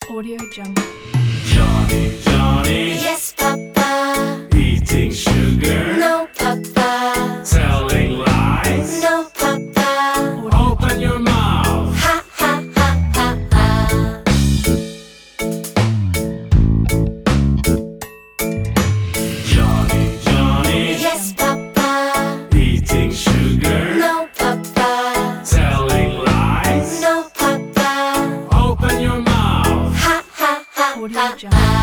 Audio Jungle. Johnny, Johnny, Yes, Papa. eating sugar, No, Papa. telling lies. No, Papa. Open your mouth. Ha, ha, ha, ha, ha. Johnny, Johnny, Yes, Papa. eating sugar, No, Papa. telling lies. No, Papa. Open your mouth. Ha, ha, ha, Audio ha, Jungle. ha.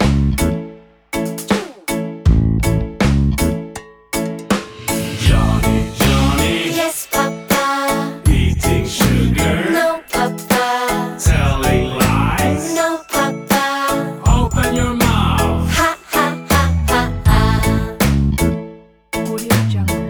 Johnny, Johnny, Yes, Papa. eating sugar, No, Papa. telling lies. No, Papa. Open your mouth. Ha, ha, ha, ha, ha. Audio Jungle.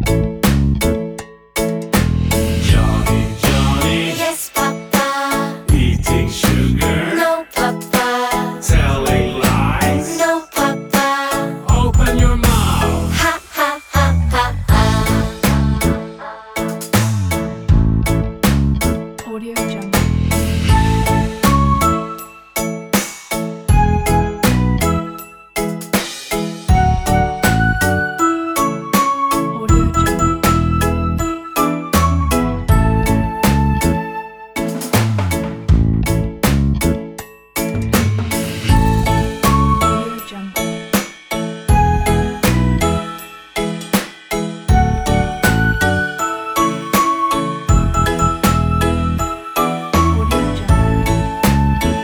Johnny, Johnny, Yes, Papa. eating sugar, No, Papa. telling lies. No, Papa. Open your mouth. Ha, ha, ha, ha, ha. Audio Jungle. Audio Jungle. Audio Jungle. Audio Jungle.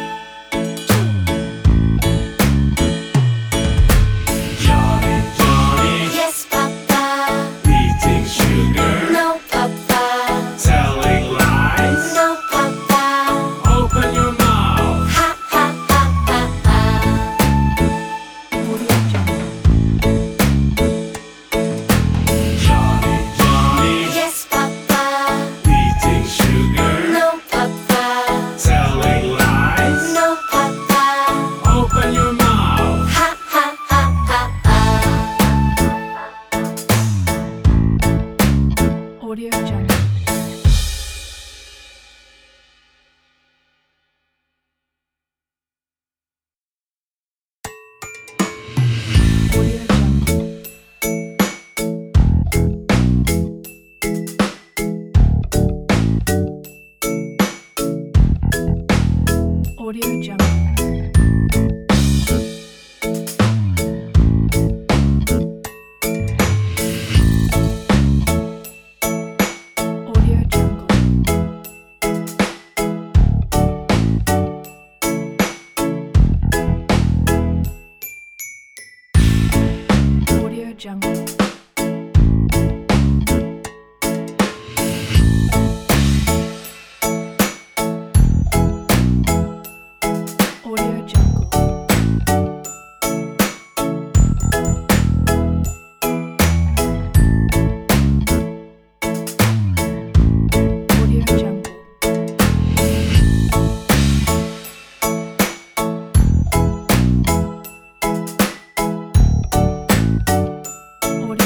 Johnny, Johnny, Yes, Papa. eating sugar, No, Papa. telling lies. No, Papa. Open your mouth. Ha, ha, ha, ha, ha. Audio Jungle. Johnny, Johnny, Yes, Papa. eating sugar, No, Papa. telling lies. No, Papa. Open your mouth. Ha, ha, ha, ha, ha. Audio Jungle. Audio Jungle. Audio Jungle. Audio Jungle. Audio Jungle. Audio Jungle. Audio Jungle. Audio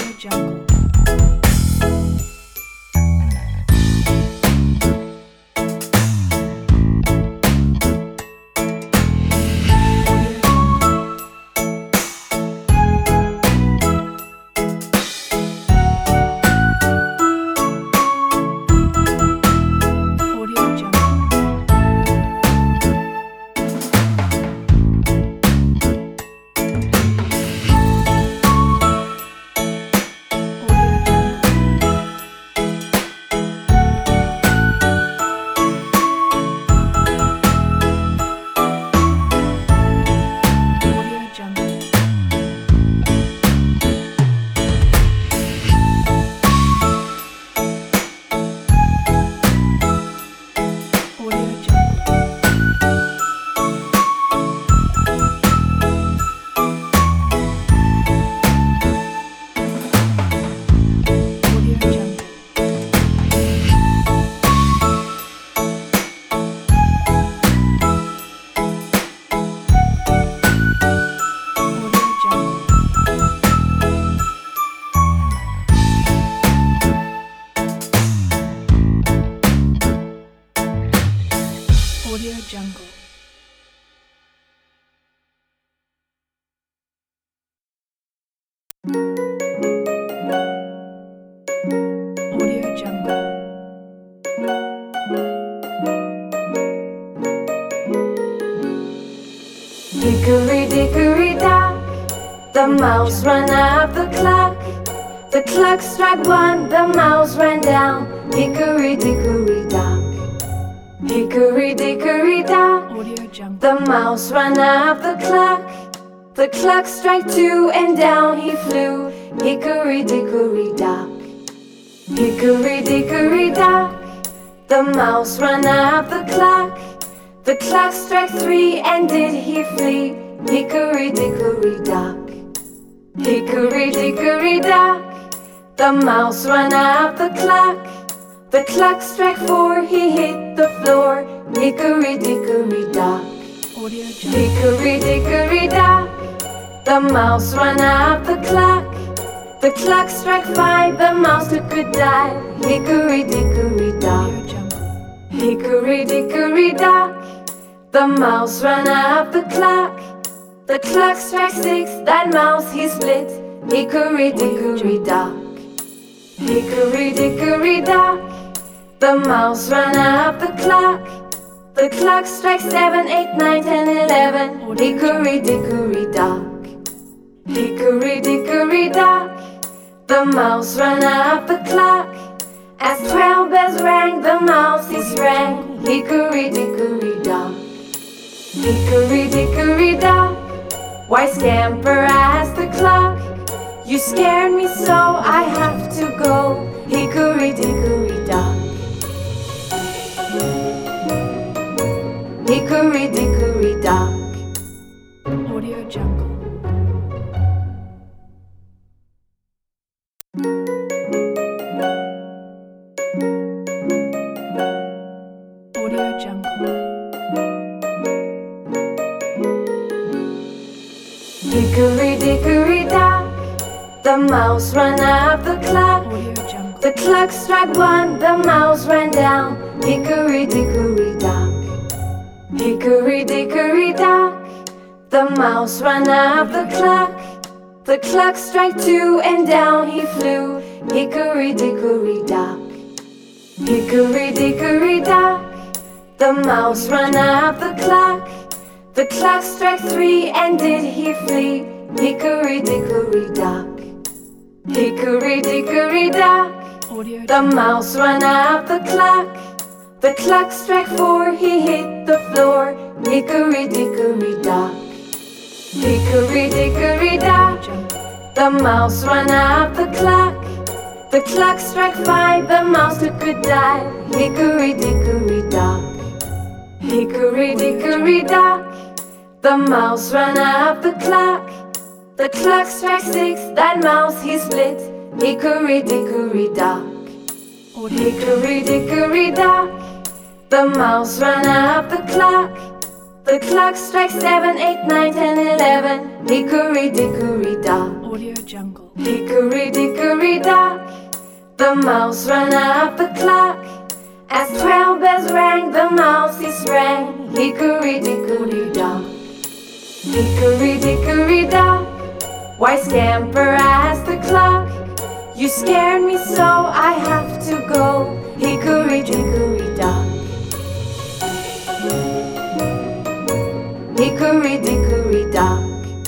Audio Jungle. Hickory dickory dock, the mouse ran up the clock. The clock struck one, the mouse ran down. Hickory dickory dock. Hickory dickory dock, Audio Jungle. the mouse ran up the clock. The clock struck two and down he flew. Hickory dickory dock. Hickory dickory dock, the mouse ran up the clock. The clock struck three and did he flee. Hickory dickory dock. Hickory dickory dock, the mouse ran up the clock. The clock struck four, he hit the floor. Hickory dickory dock. Audio Jungle. Hickory dickory dock, the mouse ran up the clock. The clock struck five, the mouse took a dive. Hickory dickory dock. Audio Jungle. Hickory dickory dock, the mouse ran up the clock. The clock struck six, that mouse he split. Hickory dickory dock. Hickory dickory dock, the mouse ran up the clock. The clock struck 7, 8, 9, 10, 11. Hickory dickory dock. Hickory dickory dock, the mouse ran up the clock. As 12 bells rang, the mouse he sprang. Hickory dickory dock. Hickory dickory dock, why scamper as the clock? You scared me so I have to go. Hickory dickory dock. Hickory dickory dock. Audio Jungle. Audio Jungle. Hickory dickory dock, the mouse ran up the clock. Audio Jungle. The clock struck one, the mouse ran down. Hickory dickory dock. Hickory dickory dock, the mouse ran up the clock. The clock struck two and down he flew. Hickory dickory dock. Hickory dickory dock, the mouse ran up the clock. The clock struck three and did he flee. Hickory dickory dock. Hickory dickory dock, Audio the Jungle. mouse ran up the clock. The clock struck four, he hit the floor. Hickory dickory dock. Hickory dickory dock, the mouse ran up the clock. The clock struck five, the mouse took a dive. Hickory dickory dock. Hickory dickory dock, the mouse ran up the clock. The clock struck six, that mouse he split. Hickory dickory dock. Audio Jungle. Hickory dickory dock, the mouse ran up the clock. The clock struck 7, 8, 9, 10, 11. Hickory dickory dock. Audio Jungle. Hickory dickory dock, the mouse ran up the clock. As 12 bells rang, the mouse he sprang. Hickory dickory dock. Hickory dickory dock, why scamper as the clock? You scared me so I have to go. Hickory dickory dock. Hickory dickory dock.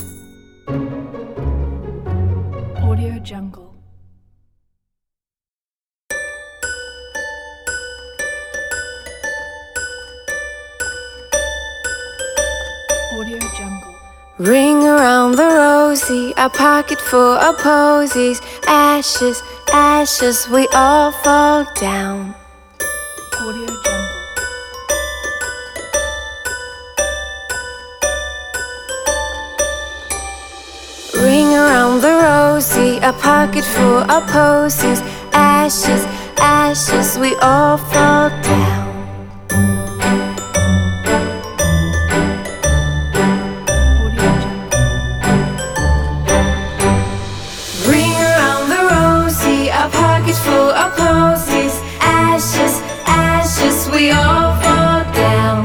Audio Jungle. Audio Jungle. Ring around the rosy, a pocket full of posies. Ashes, ashes, we all fall down. Audio Jungle. Ring around the rosy, a pocket full of posies. Ashes, ashes, we all fall down. Audio Jungle. Ring around the rosy, a pocket full of posies. Ashes, ashes, we all fall down.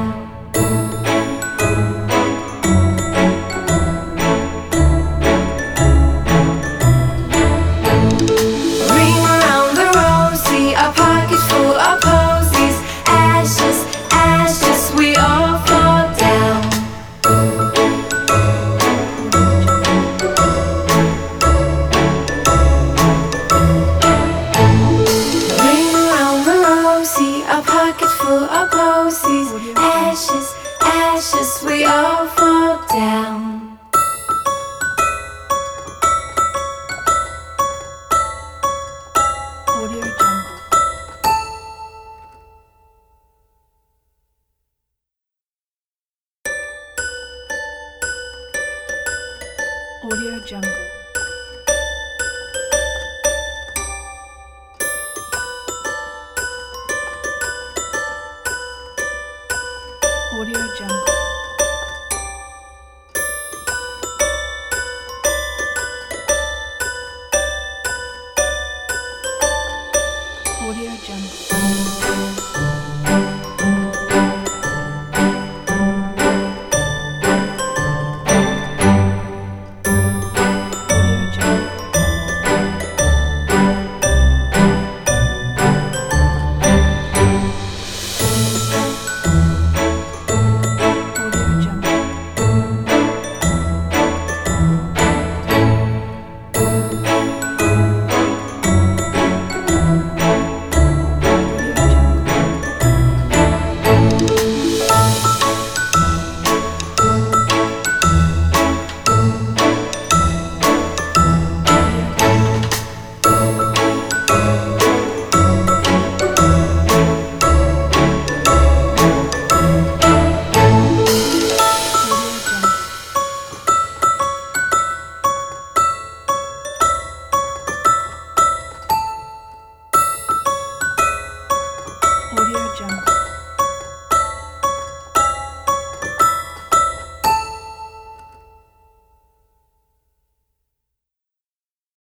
Yes, we all fall down. Audio Jungle. Audio Jungle.